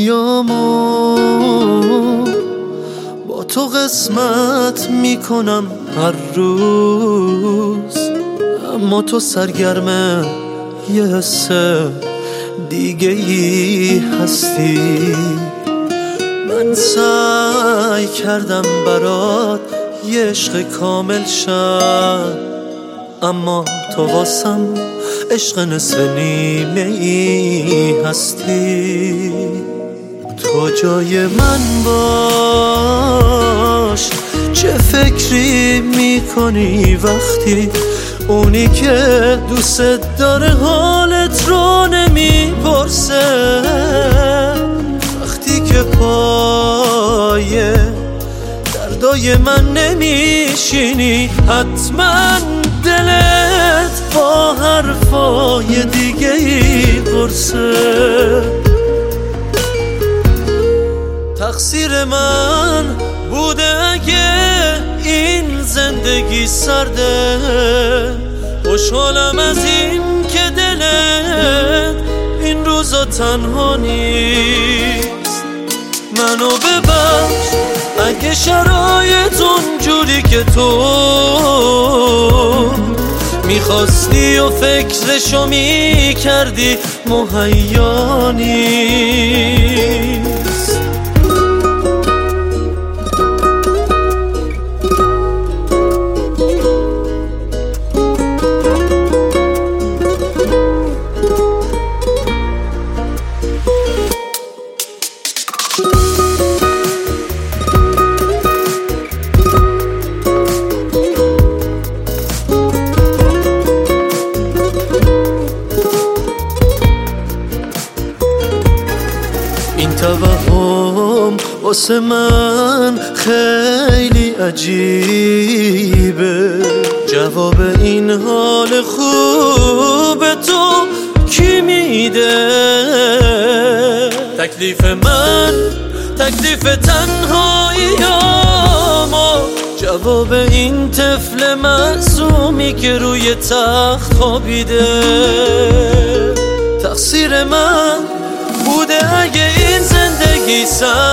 رویامو با تو قسمت میکنم هر روز، اما تو سرگرم یه حس دیگه ای هستی. من سعی کردم برات یه عشق کامل شم، اما تو واسم عشق نصف نیمه ای هستی. تو جای من باش، چه فکری میکنی وقتی اونی که دوست داره حالت رو نمیپرسه؟ وقتی که پای دردای من نمیشینی، حتما دلت با حرفای دیگه ای پرسه. تقصیر من بوده اگه این زندگی سرده، خوشحالم از این که دلت این روزا تنها نیست. منو ببخش اگه شرایط اونجوری که تو میخواستی و فکرشو میکردی مهیا نیست. این توهم واسه من خیلی عجیبه، جواب این حال خوب تو کی میده؟ تکلیف من، تکلیف تنهاییامو، جواب این طفل معصومی که روی تخت خوابیده. تقصیر من بوده اگه این زندگی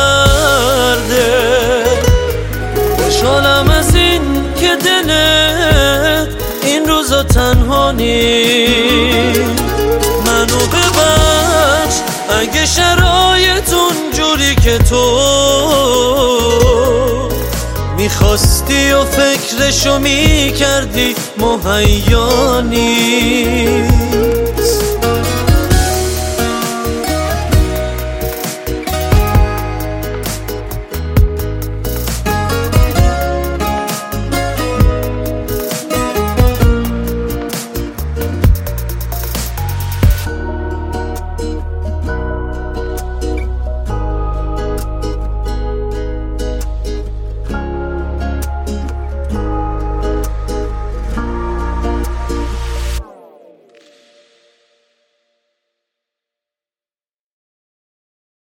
سرده، خوشحالم از این که دلت این روزا تنها نیست. منو ببخش اگه شرایط اونجوری که تو میخواستی و فکرشو میکردی مهیا نیست.